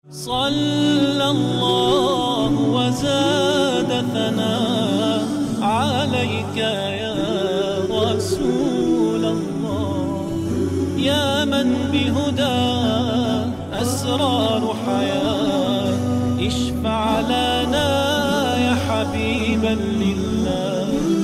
صلى الله وزاد ثناء عليك يا رسول الله، يا من بهدى أسرار حياة، اشفع لنا يا حبيبا لله.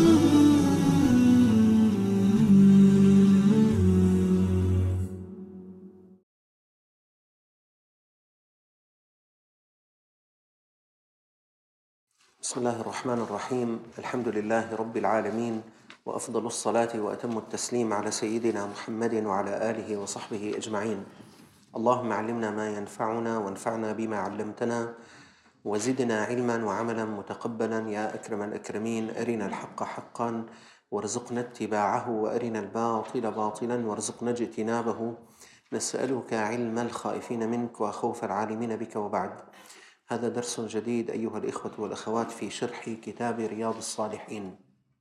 بسم الله الرحمن الرحيم. الحمد لله رب العالمين، وأفضل الصلاة وأتم التسليم على سيدنا محمد وعلى آله وصحبه أجمعين. اللهم علمنا ما ينفعنا وانفعنا بما علمتنا، وزدنا علما وعملا متقبلا يا أكرم الأكرمين. أرنا الحق حقا وارزقنا اتباعه، وأرنا الباطل باطلا وارزقنا اجتنابه. نسألك علم الخائفين منك وخوف العالمين بك، وبعد. هذا درس جديد أيها الإخوة والأخوات في شرح كتاب رياض الصالحين.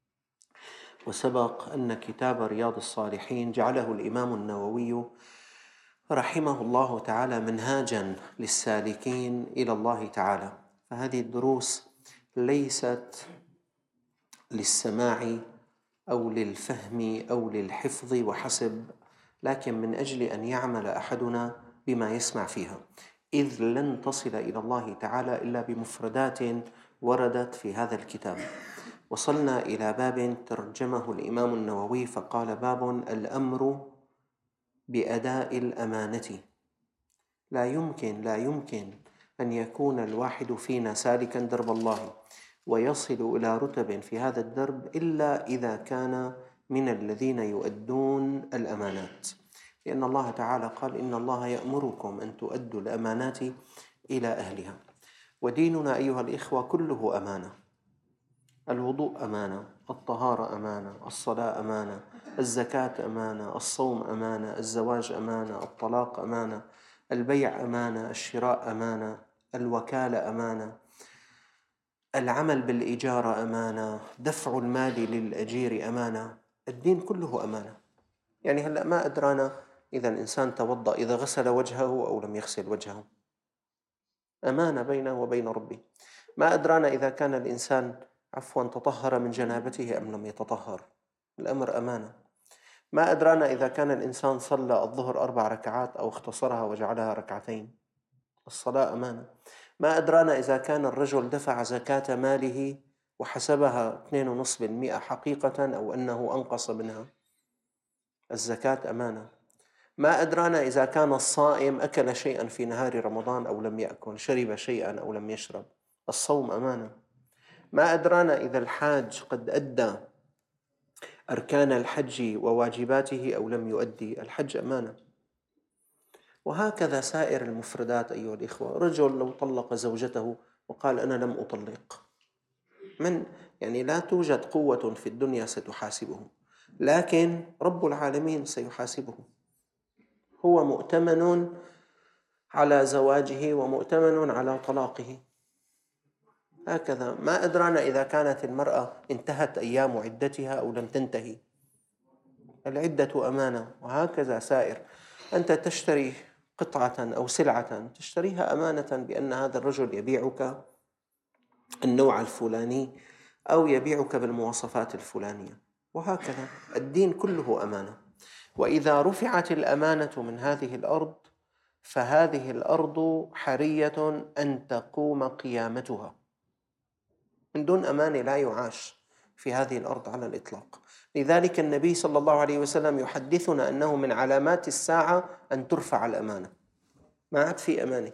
وسبق أن كتاب رياض الصالحين جعله الإمام النووي رحمه الله تعالى منهاجا للسالكين إلى الله تعالى، فهذه الدروس ليست للسماع أو للفهم أو للحفظ وحسب، لكن من أجل أن يعمل أحدنا بما يسمع فيها، إذ لن تصل إلى الله تعالى إلا بمفردات وردت في هذا الكتاب. وصلنا إلى باب ترجمه الإمام النووي فقال: باب الأمر بأداء الأمانة. لا يمكن أن يكون الواحد فينا سالكا درب الله ويصل إلى رتب في هذا الدرب إلا إذا كان من الذين يؤدون الأمانات، لأن الله تعالى قال: إن الله يأمركم أن تؤدوا الأمانات إلى أهلها. وديننا أيها الإخوة كله أمانة. الوضوء أمانة، الطهارة أمانة، الصلاة أمانة، الزكاة أمانة، الصوم أمانة، الزواج أمانة، الطلاق أمانة، البيع أمانة، الشراء أمانة، الوكالة أمانة، العمل بالإجارة أمانة، دفع المال للأجير أمانة. الدين كله أمانة. يعني هلأ ما أدرانا إذا الإنسان توضأ إذا غسل وجهه أو لم يغسل وجهه، أمانة بينه وبين ربه. ما أدرانا إذا كان الإنسان تطهر من جنابته أم لم يتطهر، الأمر أمانة. ما أدرانا إذا كان الإنسان صلى الظهر 4 ركعات أو اختصرها وجعلها 2 ركعات، الصلاة أمانة. ما أدرانا إذا كان الرجل دفع زكاة ماله وحسبها 2.5% حقيقة أو أنه أنقص منها، الزكاة أمانة. ما أدرانا إذا كان الصائم أكل شيئا في نهار رمضان أو لم يأكل، شرب شيئا أو لم يشرب، الصوم أمانة. ما أدرانا إذا الحاج قد أدى أركان الحج وواجباته أو لم يؤدي، الحج أمانة. وهكذا سائر المفردات أيها الإخوة. رجل لو طلق زوجته وقال: أنا لم أطلق، لا توجد قوة في الدنيا ستحاسبه، لكن رب العالمين سيحاسبه. هو مؤتمن على زواجه ومؤتمن على طلاقه. هكذا. ما أدرانا إذا كانت المرأة انتهت أيام عدتها أو لم تنتهي، العدة أمانة. وهكذا سائر. أنت تشتري قطعة أو سلعة تشتريها أمانة بأن هذا الرجل يبيعك النوع الفلاني أو يبيعك بالمواصفات الفلانية، وهكذا. الدين كله أمانة. وإذا رفعت الأمانة من هذه الأرض فهذه الأرض حرية أن تقوم قيامتها. من دون أمانة لا يعاش في هذه الأرض على الإطلاق. لذلك النبي صلى الله عليه وسلم يحدثنا أنه من علامات الساعة أن ترفع الأمانة. ما عاد في أمانة.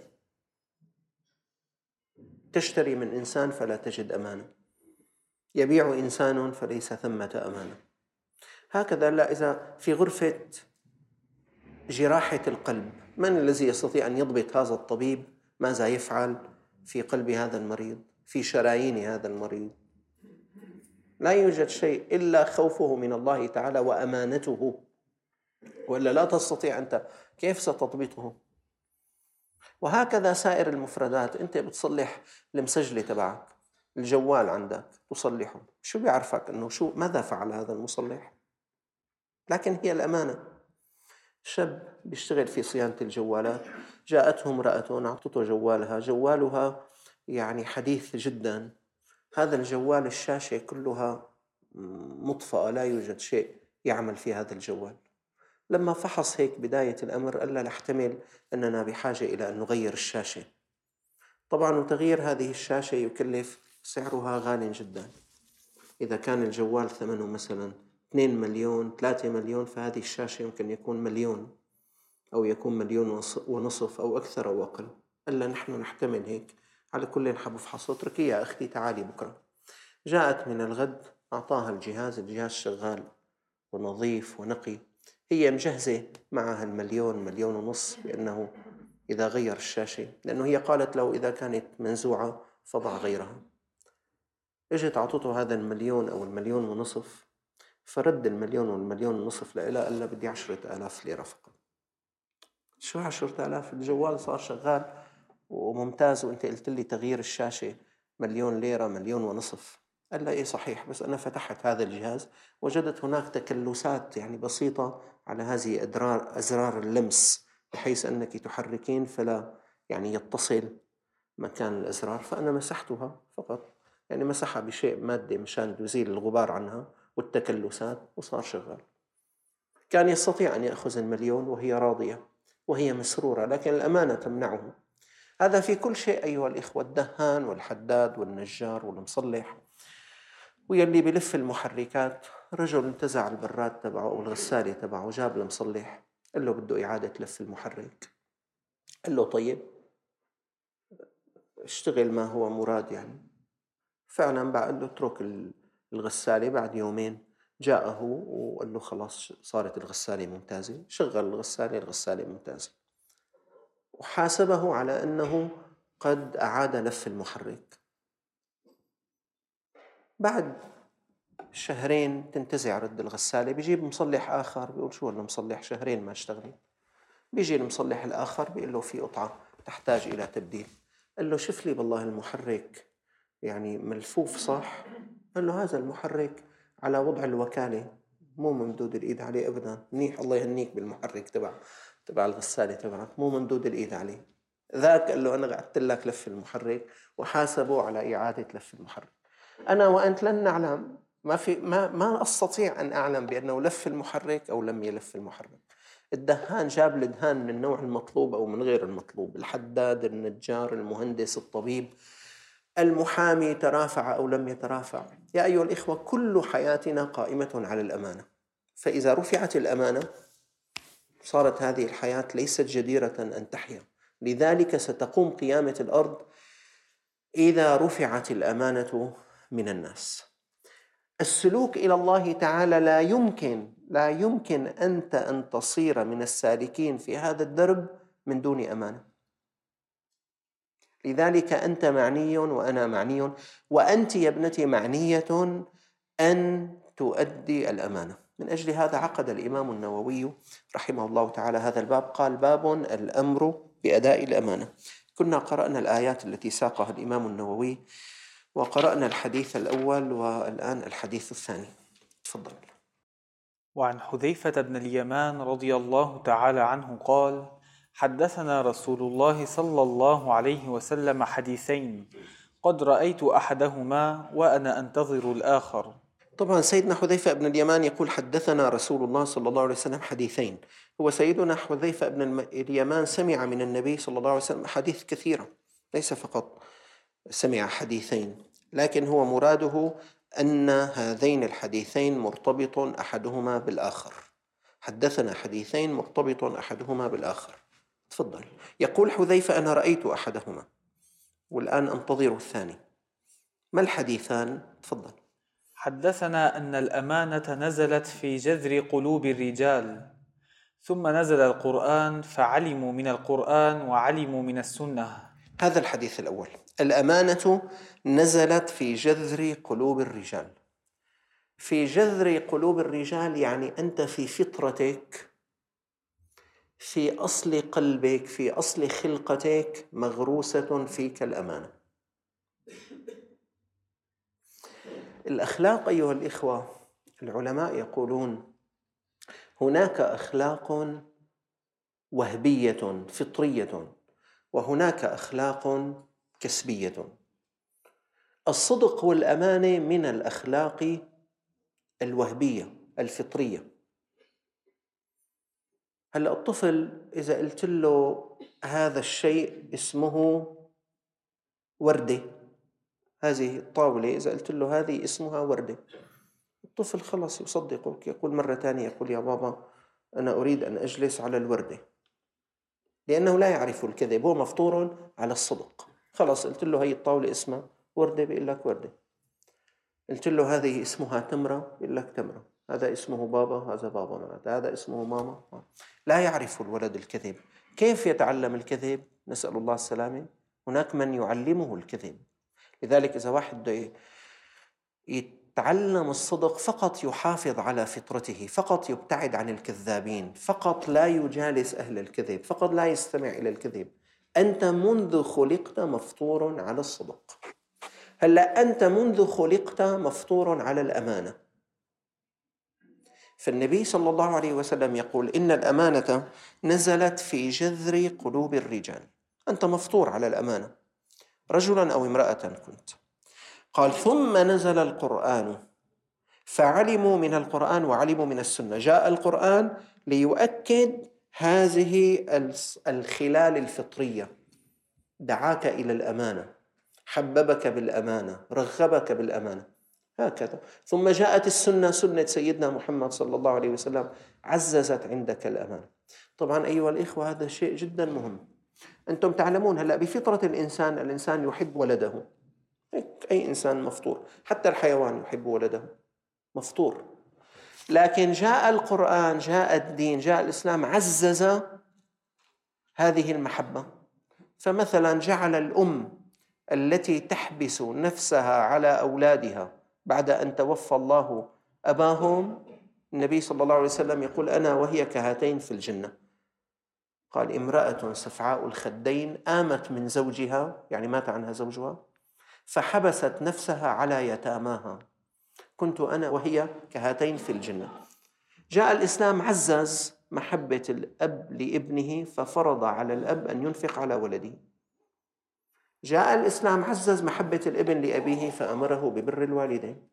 تشتري من إنسان فلا تجد أمانة، يبيع إنسان فليس ثمة أمانة. هكذا. لا، إذا في غرفة جراحة القلب، من الذي يستطيع أن يضبط هذا الطبيب ماذا يفعل في قلب هذا المريض، في شرايين هذا المريض؟ لا يوجد شيء إلا خوفه من الله تعالى وأمانته، ولا لا تستطيع أنت. كيف ستضبطه؟ وهكذا سائر المفردات. أنت بتصلح المسجلة تبعك، الجوال عندك تصلحه، شو بيعرفك أنه ماذا فعل هذا المصلح؟ لكن هي الأمانة. شاب بيشتغل في صيانة الجوالات، جاءته امرأة أعطته جوالها يعني حديث جدا. هذا الجوال الشاشة كلها مطفأة، لا يوجد شيء يعمل في هذا الجوال. لما فحص هيك بداية الأمر قال له نحتمل أننا بحاجة إلى أن نغير الشاشة. طبعا وتغيير هذه الشاشة يكلف، سعرها غال جدا. إذا كان الجوال ثمنه مثلا 2 مليون 3 مليون، فهذه الشاشة يمكن يكون مليون أو يكون مليون ونصف أو أكثر أو أقل. قال له نحن نحتمل هيك، على كل حبفحص، اتركي يا أختي تعالي بكرة. جاءت من الغد، أعطاها الجهاز شغال ونظيف ونقي. هي مجهزة معها المليون مليون ونص بأنه إذا غير الشاشة، لأنه هي قالت له إذا كانت منزوعة فضع غيرها. اجت عطته هذا المليون أو المليون ونصف، فرد المليون والمليون ونصف لإلها، قال لها بدي 10,000 ليرة فقط. شو 10,000؟ الجوال صار شغال وممتاز، وانت قلت لي تغيير الشاشة مليون ليرة مليون ونصف. قال لا إيه صحيح، بس أنا فتحت هذا الجهاز وجدت هناك تكلسات يعني بسيطة على هذه أزرار اللمس، بحيث أنك تحركين فلا يعني يتصل مكان الأزرار، فأنا مسحتها فقط، يعني مسحها بشيء مادة مشان تزيل الغبار عنها والتكلسات، وصار شغال. كان يستطيع أن يأخذ المليون وهي راضية وهي مسرورة، لكن الأمانة تمنعه. هذا في كل شيء أيها الإخوة، الدهان والحداد والنجار والمصلح ويلي بلف المحركات. رجل انتزع البراد تبعه أو الغسالة تبعه، جاب المصلح قال له بده إعادة لف المحرك. قال له طيب اشتغل ما هو مراد يعني. فعلا بعد له اترك الغسالة. بعد يومين جاءه وقال له خلاص صارت الغسالة ممتازة. شغل الغسالة ممتازة، وحاسبه على أنه قد أعاد لف المحرك. بعد شهرين تنتزع رد الغسالة، بيجيب مصلح آخر بيقول شو هذا مصلح شهرين ما اشتغل. بيجي المصلح الآخر بيقول له في قطعة تحتاج إلى تبديل. قال له شوف لي بالله المحرك يعني ملفوف صح؟ قال له هذا المحرك على وضع الوكالة، مو ممدود الإيد عليه أبدا. منيح، الله يهنيك بالمحرك تبع الغسالة تبعك، مو ممدود الإيد عليه. ذاك قال له أنا قعدت لك لف المحرك، وحاسبه على إعادة لف المحرك. أنا وأنت لن نعلم، ما أستطيع أن أعلم بأنه لف المحرك أو لم يلف المحرك. الدهان جاب الدهان من النوع المطلوب أو من غير المطلوب، الحداد، النجار، المهندس، الطبيب، المحامي ترافع أو لم يترافع. يا أيها الإخوة، كل حياتنا قائمة على الأمانة، فإذا رفعت الأمانة صارت هذه الحياة ليست جديرة أن تحيا. لذلك ستقوم قيامة الأرض إذا رفعت الأمانة من الناس. السلوك إلى الله تعالى لا يمكن أنت أن تصير من السالكين في هذا الدرب من دون أمانة. لذلك أنت معني وأنا معني، وأنت يا ابنتي معنية أن تؤدي الأمانة. من أجل هذا عقد الإمام النووي رحمه الله تعالى هذا الباب، قال باب الأمر بأداء الأمانة. كنا قرأنا الآيات التي ساقها الإمام النووي، وقرأنا الحديث الأول والآن الحديث الثاني. تفضل. وعن حذيفة بن اليمان رضي الله تعالى عنه قال: حدثنا رسول الله صلى الله عليه وسلم حديثين قد رأيت أحدهما وأنا أنتظر الآخر. طبعا سيدنا حذيفة بن اليمان يقول حدثنا رسول الله صلى الله عليه وسلم حديثين. هو سيدنا حذيفة بن اليمان سمع من النبي صلى الله عليه وسلم أحاديث كثيرة، ليس فقط سمع حديثين، لكن هو مراده أن هذين الحديثين مرتبط أحدهما بالآخر. حدثنا حديثين مرتبط أحدهما بالآخر. تفضل. يقول حذيفة أنا رأيت أحدهما والآن أنتظر الثاني. ما الحديثان؟ تفضل. حدثنا أن الأمانة نزلت في جذر قلوب الرجال، ثم نزل القرآن فعلموا من القرآن وعلموا من السنة. هذا الحديث الأول. الأمانة نزلت في جذر قلوب الرجال. في جذر قلوب الرجال يعني أنت في فطرتك، في أصل قلبك، في أصل خلقتك مغروسة فيك الأمانة. الأخلاق أيها الإخوة، العلماء يقولون هناك أخلاق وهبية فطرية، وهناك أخلاق كسبية. الصدق والأمانة من الأخلاق الوهبية الفطرية. هلأ الطفل إذا قلت له هذا الشيء اسمه وردة، هذه الطاولة إذا قلت له هذه اسمها وردة، الطفل خلص يصدقك، يقول مرة ثانية، يقول يا بابا أنا أريد أن أجلس على الوردة، لأنه لا يعرف الكذب، هو مفطور على الصدق. خلص قلت له هي الطاولة اسمها وردة، بيقول لك وردة. قلت له هذه اسمها تمرة، بيقول لك تمرة. هذا اسمه بابا، هذا بابا، هذا اسمه ماما. لا يعرف الولد الكذب. كيف يتعلم الكذب؟ نسأل الله السلامة. هناك من يعلمه الكذب. لذلك إذا واحد بده يتعلم الصدق فقط يحافظ على فطرته، فقط يبتعد عن الكذابين، فقط لا يجالس أهل الكذب، فقط لا يستمع إلى الكذب. أنت منذ خلقت مفطور على الصدق. هلأ أنت منذ خلقت مفطور على الأمانة. فالنبي صلى الله عليه وسلم يقول إن الأمانة نزلت في جذر قلوب الرجال. أنت مفطور على الأمانة، رجلا أو امرأة كنت. قال ثم نزل القرآن فعلموا من القرآن وعلموا من السنة. جاء القرآن ليؤكد هذه الخلال الفطرية، دعاك إلى الأمانة، حببك بالأمانة، رغبك بالأمانة، هكذا. ثم جاءت السنة، سنة سيدنا محمد صلى الله عليه وسلم، عززت عندك الأمانة. طبعا أيها الإخوة هذا شيء جدا مهم. أنتم تعلمون هلأ بفطرة الإنسان يحب ولده، أي إنسان مفطور، حتى الحيوان يحب ولده، مفطور. لكن جاء القرآن، جاء الدين، جاء الإسلام، عزز هذه المحبة. فمثلا جعل الأم التي تحبس نفسها على أولادها بعد أن توفى الله أباهم، النبي صلى الله عليه وسلم يقول أنا وهي كهاتين في الجنة. قال امرأة سفعاء الخدين آمت من زوجها، يعني مات عنها زوجها، فحبست نفسها على يتاماها، كنت أنا وهي كهاتين في الجنة. جاء الإسلام عزز محبة الأب لابنه، ففرض على الأب أن ينفق على ولده. جاء الإسلام عزز محبة الابن لأبيه، فأمره ببر الوالدين.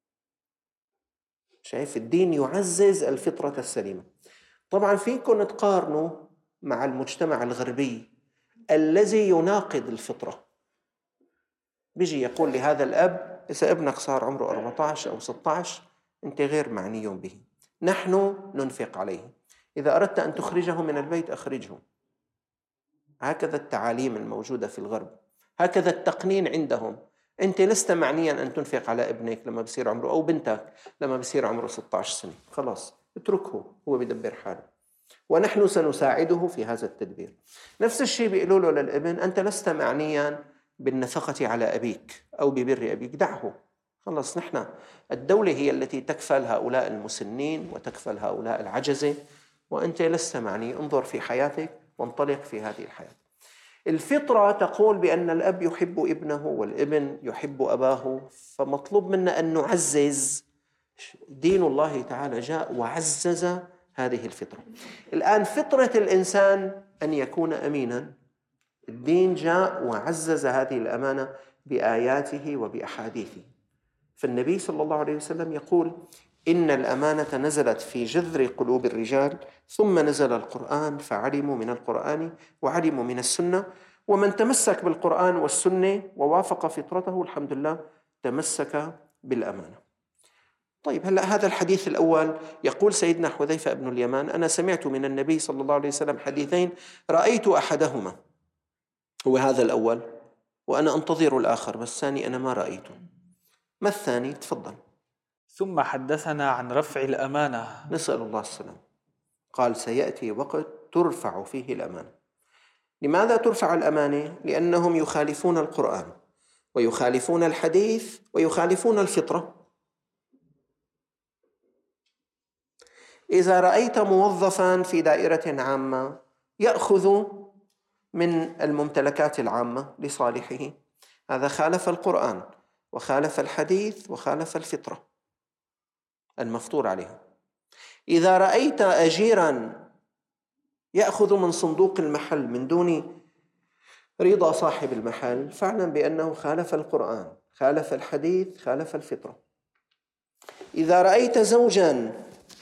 شايف الدين يعزز الفطرة السليمة. طبعا فيكم تقارنوا مع المجتمع الغربي الذي يناقض الفطرة. بيجي يقول لهذا الأب إذا ابنك صار عمره 14 أو 16 أنت غير معني به، نحن ننفق عليه، إذا أردت أن تخرجه من البيت أخرجه. هكذا التعاليم الموجودة في الغرب، هكذا التقنين عندهم. أنت لست معنيا أن تنفق على ابنك لما بصير عمره، أو بنتك لما بصير عمره 16 سنة، خلاص اتركه هو بدبر حاله، ونحن سنساعده في هذا التدبير. نفس الشيء بيقولوا له للابن أنت لست معنيا بالنفقة على أبيك أو ببر أبيك، دعه، خلص نحن الدولة هي التي تكفل هؤلاء المسنين وتكفل هؤلاء العجزة، وأنت لست معني، انظر في حياتك وانطلق في هذه الحياة. الفطرة تقول بأن الأب يحب ابنه والابن يحب أباه، فمطلوب منا أن نعزز. دين الله تعالى جاء وعزز هذه الفطرة. الآن فطرة الإنسان أن يكون أمينا، الدين جاء وعزز هذه الأمانة بآياته وبأحاديثه. فالنبي صلى الله عليه وسلم يقول إن الأمانة نزلت في جذر قلوب الرجال ثم نزل القرآن فعلموا من القرآن وعلموا من السنة. ومن تمسك بالقرآن والسنة ووافق فطرته الحمد لله تمسك بالأمانة. طيب هلأ هذا الحديث الأول يقول سيدنا حذيفة بن اليمان أنا سمعت من النبي صلى الله عليه وسلم حديثين رأيت أحدهما، هو هذا الأول، وأنا أنتظر الآخر، بس الثاني أنا ما رأيته. ما الثاني؟ تفضل. ثم حدثنا عن رفع الأمانة. نسأل الله السلام. قال سيأتي وقت ترفع فيه الأمانة. لماذا ترفع الأمانة؟ لأنهم يخالفون القرآن ويخالفون الحديث ويخالفون الفطرة. إذا رأيت موظفاً في دائرة عامة يأخذ من الممتلكات العامة لصالحه، هذا خالف القرآن وخالف الحديث وخالف الفطرة المفطور عليها. إذا رأيت أجيراً يأخذ من صندوق المحل من دون رضا صاحب المحل، فاعلم بأنه خالف القرآن، خالف الحديث، خالف الفطرة. إذا رأيت زوجا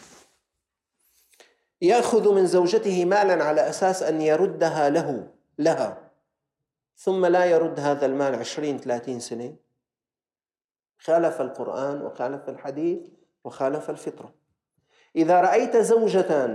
يأخذ من زوجته مالا على أساس أن يردها لها ثم لا يرد هذا المال 20-30 سنة، خالف القرآن وخالف الحديث وخالف الفطرة. إذا رأيت زوجة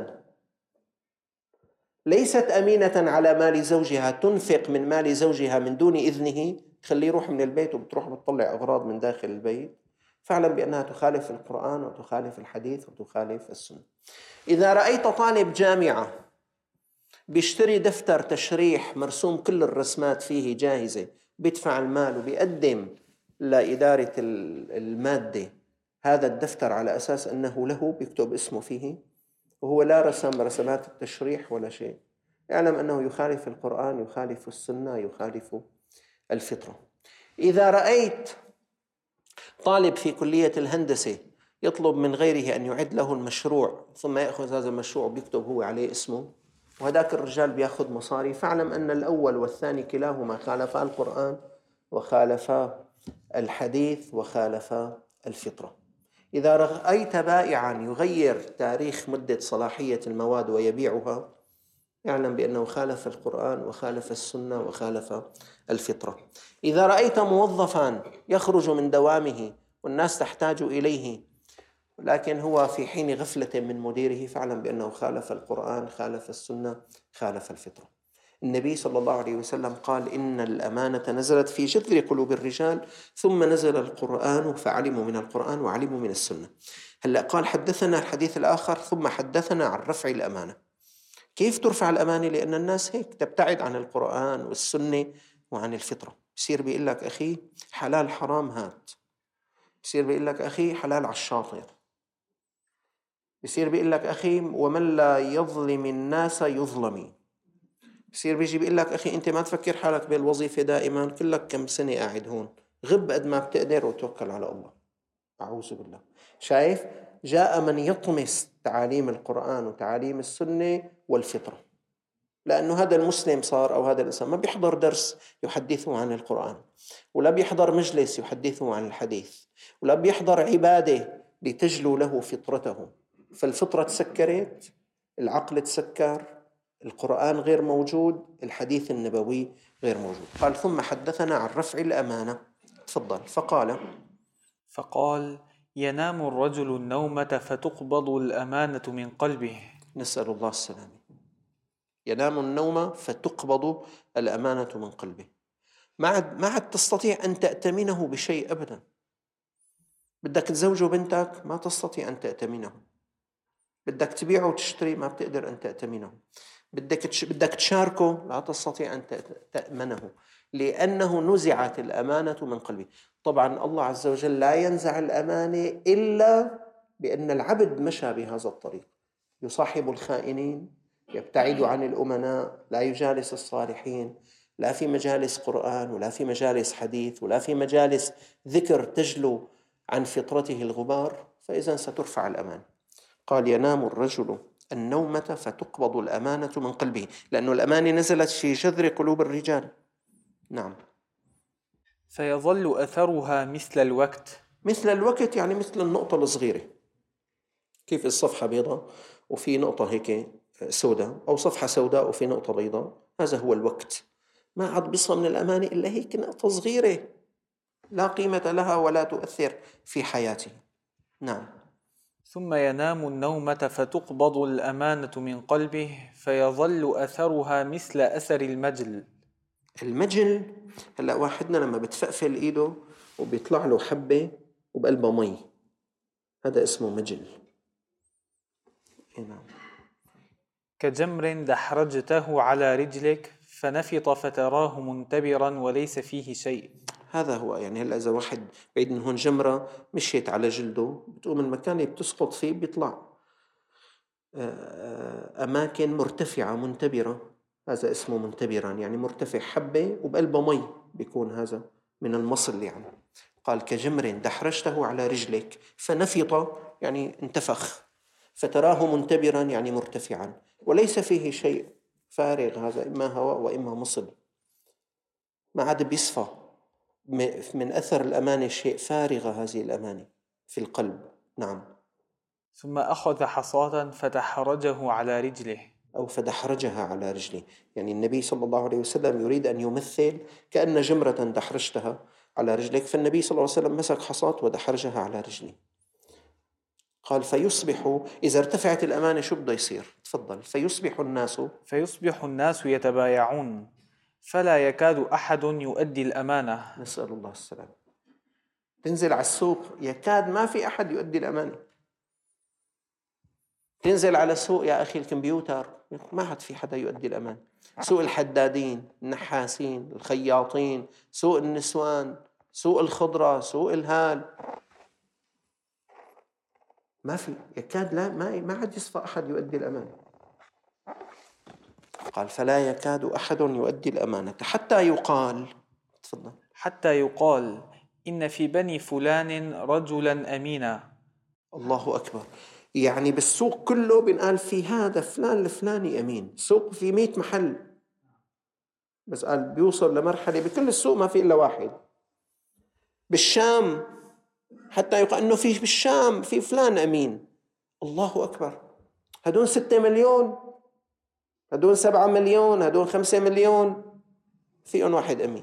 ليست أمينة على مال زوجها تنفق من مال زوجها من دون إذنه، تخليه يروح من البيت وبتروح بتطلع أغراض من داخل البيت، فاعلم بأنها تخالف القرآن وتخالف الحديث وتخالف السنة. إذا رأيت طالب جامعة بيشتري دفتر تشريح مرسوم كل الرسمات فيه جاهزة، بيدفع المال وبيقدم لإدارة المادة هذا الدفتر على أساس أنه له، بيكتب اسمه فيه وهو لا رسم رسمات التشريح ولا شيء، يعلم أنه يخالف القرآن، يخالف السنة، يخالف الفطرة. إذا رأيت طالب في كلية الهندسة يطلب من غيره أن يعد له المشروع ثم يأخذ هذا المشروع وبيكتب هو عليه اسمه وهذاك الرجال بيأخذ مصاري، فاعلم أن الأول والثاني كلاهما خالفا القرآن وخالفا الحديث وخالفا الفطرة. إذا رأيت بائعا يغير تاريخ مدة صلاحية المواد ويبيعها، يعلم بأنه خالف القرآن وخالف السنة وخالف الفطرة. إذا رأيت موظفا يخرج من دوامه والناس تحتاج إليه لكن هو في حين غفلة من مديره، فاعلم بأنه خالف القرآن، خالف السنة، خالف الفطرة. النبي صلى الله عليه وسلم قال: إن الأمانة نزلت في جذر قلوب الرجال ثم نزل القرآن فعلموا من القرآن وعلموا من السنة. هلأ قال حدثنا الحديث الآخر ثم حدثنا عن رفع الأمانة. كيف ترفع الأمانة؟ لأن الناس هيك تبتعد عن القرآن والسنة وعن الفطرة. بصير بيقول لك أخي حلال حرام هات، بصير بيقول لك أخي حلال على الشاطئ، بصير بيقول لك أخي ومن لا يظلم الناس يظلمي، بصير بيجي بيقول لك أخي أنت ما تفكر حالك بالوظيفة دائما، كلك كم سنة قاعد هون، غب قد ما بتقدر وتوكل على الله. أعوذ بالله. شايف؟ جاء من يطمس تعاليم القرآن وتعاليم السنة والفطرة، لأنه هذا المسلم صار أو هذا الإنسان ما بيحضر درس يحدثه عن القرآن، ولا بيحضر مجلس يحدثه عن الحديث، ولا بيحضر عبادة لتجلو له فطرته. فالفطرة تسكرت، العقل تسكر، القرآن غير موجود، الحديث النبوي غير موجود. قال ثم حدثنا عن رفع الأمانة. تفضل. فقال ينام الرجل النومة فتقبض الأمانة من قلبه. نسأل الله السلامة. ينام النوم فتقبض الأمانة من قلبه. ما عاد تستطيع أن تأتمنه بشيء أبدا. بدك تزوج بنتك ما تستطيع أن تأتمنه، بدك تبيعه وتشتري ما بتقدر أن تأتمنه، بدك تشاركه لا تستطيع أن تأمنه، لأنه نزعت الأمانة من قلبه. طبعا الله عز وجل لا ينزع الأمانة إلا بأن العبد مشى بهذا الطريق، يصاحب الخائنين، يبتعد عن الأمناء، لا يجالس الصالحين، لا في مجالس قرآن ولا في مجالس حديث ولا في مجالس ذكر تجلو عن فطرته الغبار، فإذا سترفع الأمان. قال ينام الرجل النومة فتقبض الأمانة من قلبه، لأن الأمانة نزلت في جذر قلوب الرجال. نعم. فيظل أثرها مثل الوقت. مثل الوقت يعني مثل النقطة الصغيرة، كيف الصفحة بيضاء وفي نقطة هيك سوداء، أو صفحة سوداء وفي نقطة بيضاء، هذا هو الوقت. ما عاد بيصفى من الأمانة إلا هيك نقطة صغيرة لا قيمة لها ولا تؤثر في حياته. نعم. ثم ينام النومة فتقبض الأمانة من قلبه فيظل أثرها مثل أثر المجل. المجل هلأ واحدنا لما بتفقفل إيده وبيطلع له حبة وبقلبها مي، هذا اسمه مجل. نعم. كجمر دحرجته على رجلك فنفط فتراه منتبرا وليس فيه شيء. هذا هو. يعني هلأ إذا واحد بعيد من هون جمرة مشيت على جلده، بتقوم المكان اللي بتسقط فيه بيطلع أماكن مرتفعة منتبرة، هذا اسمه منتبرا، يعني مرتفع حبة وبقلبه مي، بيكون هذا من المصل يعني. قال كجمر دحرجته على رجلك فنفط يعني انتفخ، فتراه منتبرا يعني مرتفعا، وليس فيه شيء، فارغ، هذا إما هواء وإما مصل، ما عاد بيصفى من أثر الأماني، شيء فارغة هذه الأماني في القلب. نعم. ثم أخذ حصاة فتحرجه على رجله. أو فدحرجها على رجله، يعني النبي صلى الله عليه وسلم يريد أن يمثل كأن جمرة دحرجتها على رجلك، فالنبي صلى الله عليه وسلم مسك حصاة ودحرجها على رجله. قال فيصبح، إذا ارتفعت الأمانة شو بده يصير؟ تفضل. فيصبح الناس يتبايعون فلا يكاد أحد يؤدي الأمانة. نسأل الله السلام. تنزل على السوق يكاد ما في أحد يؤدي الأمانة. تنزل على سوق يا أخي الكمبيوتر ما عاد في حدا يؤدي الأمانة. سوق الحدادين، النحاسين، الخياطين، سوق النسوان، سوق الخضرة، سوق الهال، ما في يكاد، لا ما عاد يصفى أحد يؤدي الأمانة. قال فلا يكاد أحد يؤدي الأمانة حتى يقال، تفضل، حتى يقال إن في بني فلان رجلا أمينا. الله أكبر. يعني بالسوق كله بنقال في هذا فلان الفلاني أمين. سوق في 100 محل، بس قال بيوصل لمرحلة بكل السوق ما في إلا واحد. بالشام حتى يقال أنه في بالشام في فلان أمين. الله أكبر. هدول 6 مليون، هدول 7 مليون، هدول 5 مليون، فيهم واحد أمين.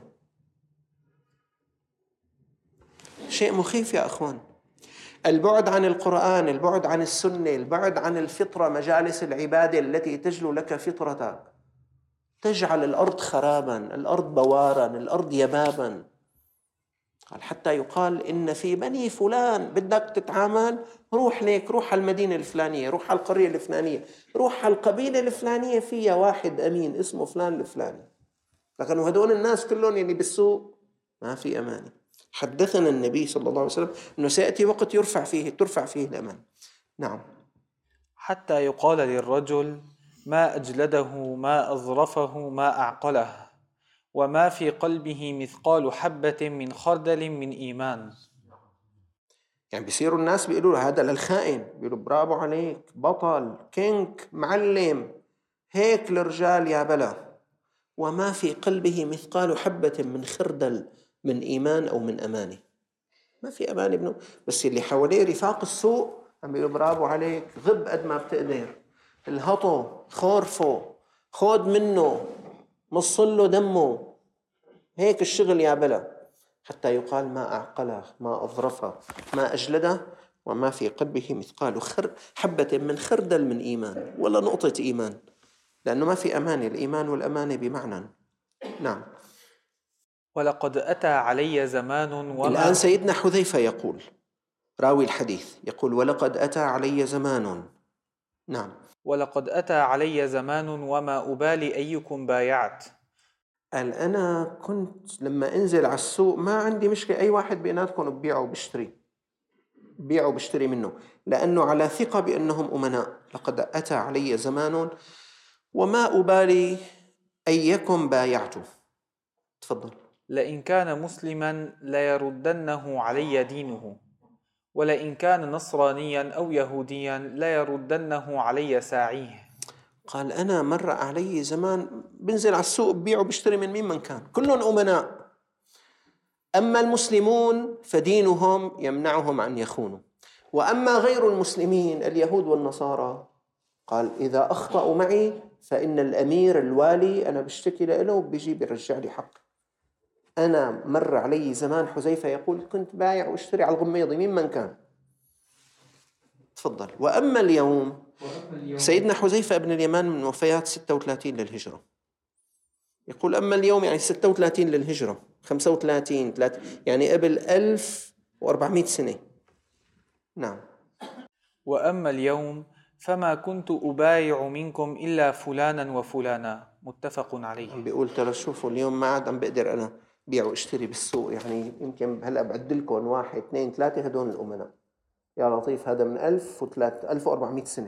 شيء مخيف يا أخوان. البعد عن القرآن، البعد عن السنة، البعد عن الفطرة، مجالس العبادة التي تجلو لك فطرتك، تجعل الأرض خرابا، الأرض بوارا، الأرض يبابا. قال حتى يقال إن في بني فلان، بدك تتعامل روح ليك، روح على المدينة الفلانية، روح على القرية الفلانية، روح على القبيلة الفلانية، فيها واحد أمين اسمه فلان الفلاني. لكن هدول الناس كلهم اللي بالسوق ما في أمانة. حدثنا النبي صلى الله عليه وسلم أنه سيأتي وقت ترفع فيه الأمان. نعم. حتى يقال للرجل ما أجلده، ما أظرفه، ما أعقله، وما في قلبه مثقال حبة من خردل من إيمان. يعني بيصيروا الناس بيقولوا له هذا للخائن، بيقولوا برافو عليك، بطل، كينك، معلم، هيك الرجال يا بلا. وما في قلبه مثقال حبة من خردل من إيمان أو من أمانة. ما في أمانة ابنه، بس اللي حواليه رفاق السوق عم بيقولوا برافو عليك، غب قد ما بتقدر، الهطو خورفه، خود منه، مصله دمه، هيك الشغل يا بلا. حتى يقال ما أعقله، ما أظرفه، ما أجلده، وما في قلبه مثقال حبة من خردل من إيمان، ولا نقطة إيمان، لأنه ما في أمانة. الإيمان والأمانة بمعنى. نعم. ولقد أتى علي زمان الآن سيدنا حذيفة يقول، راوي الحديث يقول ولقد أتى علي زمان. نعم. ولقد أتى علي زمان وما أبالي أيكم بايعت. قال أنا كنت لما أنزل على السوق ما عندي مشكلة، أي واحد بيناتكم ببيع وبشتري منه، لأنه على ثقة بأنهم أمناء. لقد أتى علي زمان وما أبالي أيكم بايعت. تفضل. لئن كان مسلما ليردنه علي دينه، ولئن كان نصرانيا أو يهوديا ليردنه علي ساعيه. قال أنا مر علي زمان بنزل على السوق ببيع وبشتري من مين من كان، كلهم أمناء. أما المسلمون فدينهم يمنعهم أن يخونوا، وأما غير المسلمين اليهود والنصارى، قال إذا أخطأوا معي فإن الأمير الوالي أنا بشتكي له وبيجي بيرجع لي حق. أنا مر علي زمان، حذيفة يقول كنت بايع واشتري على الغميضة مين من كان. تفضل. وأما اليوم، سيدنا حذيفة بن اليمان من وفيات 36 للهجرة، يقول أما اليوم يعني 36 للهجرة، 35 يعني قبل 1400 سنة. نعم. وأما اليوم فما كنت أبايع منكم إلا فلانا وفلانا. متفق عليه. بيقول ترى شوفوا اليوم ما عاد عم بقدر أنا بيع واشتري بالسوق، يعني يمكن هلأ بعدلكم 1 2 3 هدول الأمناء. يا لطيف، هذا من 1400 سنة.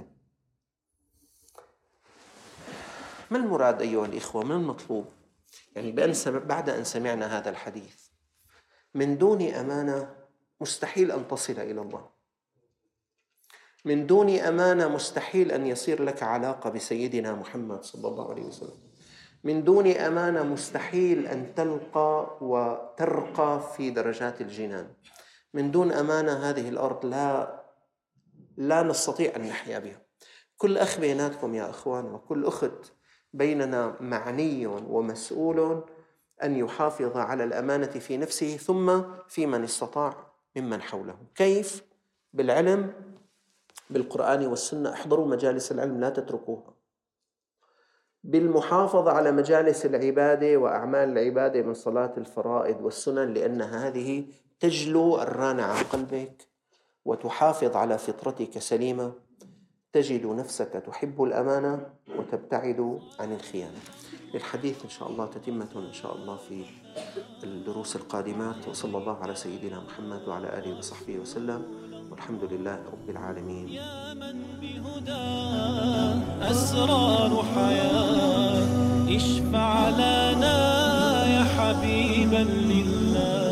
ما المراد أيها الإخوة؟ ما المطلوب؟ يعني بعد أن سمعنا هذا الحديث، من دون أمانة مستحيل أن تصل إلى الله. من دون أمانة مستحيل أن يصير لك علاقة بسيدنا محمد صلى الله عليه وسلم. من دون أمانة مستحيل أن تلقى وترقى في درجات الجنان. من دون أمانة هذه الأرض لا نستطيع أن نحيا بها. كل أخ بيناتكم يا أخوان وكل أخت بيننا معني ومسؤول أن يحافظ على الأمانة في نفسه ثم في من استطاع ممن حوله. كيف؟ بالعلم، بالقرآن والسنة. احضروا مجالس العلم لا تتركوها. بالمحافظة على مجالس العبادة وأعمال العبادة من صلاة الفرائض والسنن، لأن هذه تجلو الران عن قلبك وتحافظ على فطرتك سليمة. تجد نفسك تحب الأمانة وتبتعد عن الخيانة. للحديث إن شاء الله تتمة إن شاء الله في الدروس القادمات. وصلى الله على سيدنا محمد وعلى آله وصحبه وسلم، والحمد لله رب العالمين. يا من بهداه أسرار حياة اشفع لنا يا حبيبا لله.